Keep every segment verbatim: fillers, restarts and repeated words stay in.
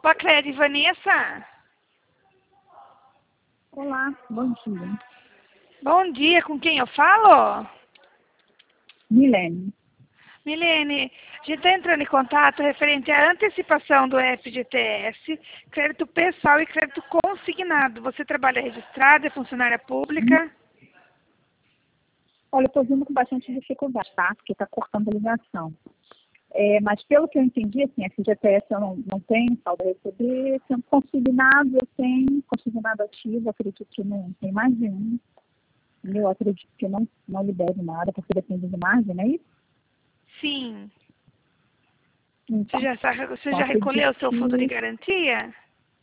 Opa, Cléria e Vanessa. Olá, bom dia. Bom dia, com quem eu falo? Milene. Milene, a gente está entrando em contato referente à antecipação do F G T S, crédito pessoal e crédito consignado. Você trabalha registrada, é funcionária pública? Olha, eu estou vindo com bastante dificuldade, tá? Porque está cortando a ligação. É, mas pelo que eu entendi, assim, F G T S eu não, não tenho, saldo a receber, sendo consignado eu tenho, consignado ativo, acredito que não tem mais de um. Eu acredito que não, não libere nada, porque depende de margem, não é isso? Sim. Então, Você já, sa- você então já recolheu o seu acredito fundo de que... garantia?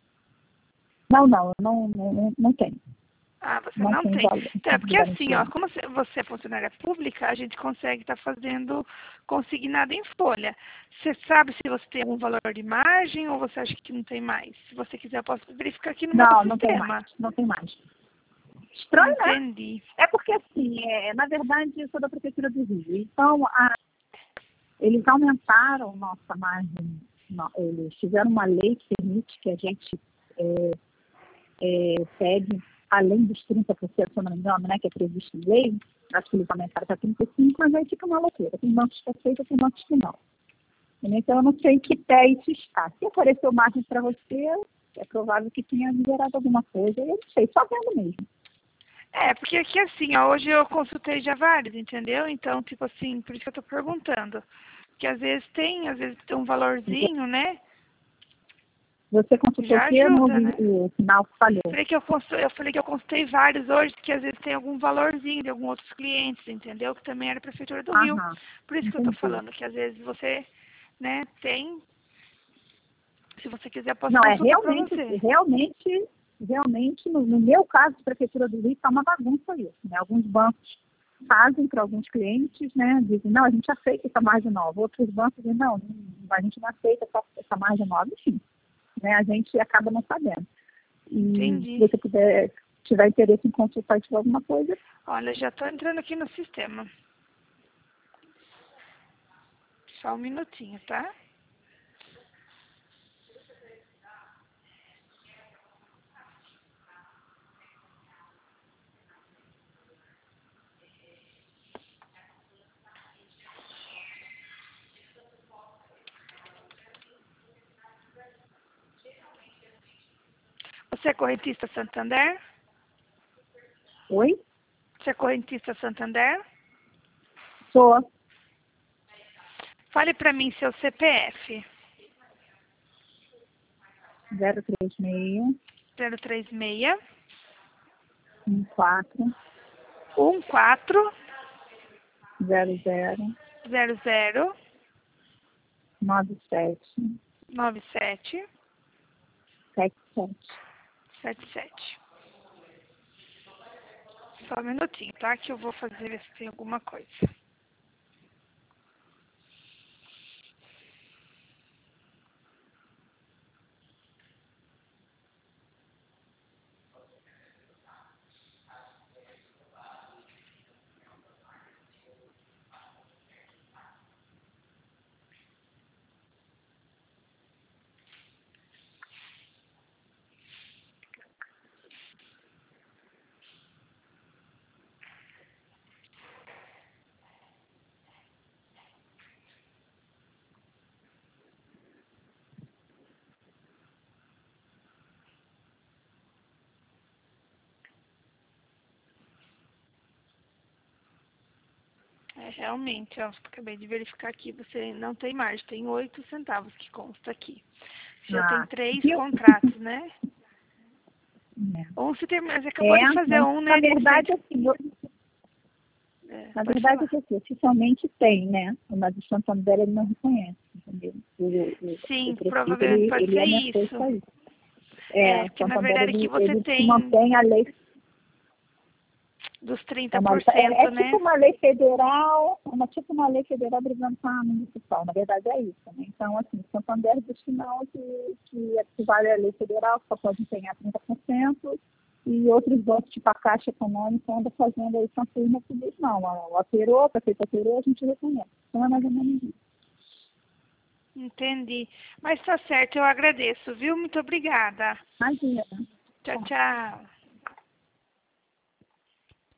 Não, não, eu não, não, não, não tenho. Ah, você Não não tenho tem. valor Então, é de porque assim, ó, garantia. como você você é funcionária pública, a gente consegue estar fazendo consignado em folha. Você sabe se você tem algum valor de margem ou você acha que não tem mais? Se você quiser, eu posso verificar aqui no meu Não, não tem mais, sistema. não tem mais. Estranho, né? Entendi. É porque, assim, é, na verdade, eu sou da Prefeitura do Rio. Então, a, eles aumentaram nossa margem. No, eles fizeram uma lei que permite que a gente é, é, pegue, além dos trinta por cento, se eu não me engano, né, que é previsto em lei, acho que eles aumentaram para trinta e cinco por cento, mas aí fica uma loucura. Tem bancos que aceitam, tem bancos que não. Então, eu não sei em que pé isso está. Se apareceu margem para você, é provável que tenha liberado alguma coisa. Eu não sei, só vendo mesmo. É, porque aqui assim, ó, hoje eu consultei já vários, entendeu? Então, tipo assim, por isso que eu tô perguntando. Que às vezes tem, às vezes tem um valorzinho, né? Você consultou o Já quê? Eu não ajuda, ouvi, né? o sinal falhou. Falei que eu, consu- eu falei que eu consultei vários hoje, que às vezes tem algum valorzinho de alguns outros clientes, entendeu? Que também era Prefeitura do Rio. Aham, Por isso que eu tô entendi. falando, que às vezes você, né, tem. Se você quiser, eu posso Não, é consultar pra realmente, você. realmente, realmente, no, no meu caso, a Prefeitura do Rio está uma bagunça isso, né? Alguns bancos fazem para alguns clientes, né? Dizem, não, a gente aceita essa margem nova. Outros bancos dizem, não, a gente não aceita essa, essa margem nova. Enfim, né? A gente acaba não sabendo. E se Entendi. você puder, tiver interesse em consultar e tiver alguma coisa, Olha, já tô entrando aqui no sistema. Só um minutinho, tá? Você é correntista Santander? oi, Você é correntista Santander? sou Fale pra mim seu C P F. zero três seis, zero três seis, um quatro, um quatro, zero zero, zero zero, nove sete, nove sete, sete sete. sete sete. Só um minutinho, tá? Que eu vou fazer ver se tem alguma coisa. É, realmente, ó, acabei de verificar aqui, você não tem margem, tem oito centavos que consta aqui. Você já tem Ah, três viu? contratos, né? É. Um você tem, você acabou É, de fazer mas um, na né, de verdade, cento... assim, eu- É, na pode verdade, falar. assim, oficialmente tem, né? Mas o Santander ele não reconhece, entendeu? O, o, o Sim, prefeito, provavelmente ele, pode ele ser ameaçou isso isso. aí. É, É, o porque na Santander, verdade aqui ele, você ele se tem mantém a lei, dos é, trinta uma, por é, cento, é tipo né? uma lei federal, é uma, tipo uma lei federal brigando com a municipal, na verdade é isso, né? Então, assim, o Santander diz que não, que, que equivale à lei federal, só pode empenhar trinta por cento, e outros bancos, tipo a Caixa Econômica, andam fazendo aí confirma que diz, não, o operou, a prefeita operou, a gente reconhece. Então é mais ou menos isso. Entendi. Mas tá certo, eu agradeço, viu? Muito obrigada. Imagina. Tchau, tchau.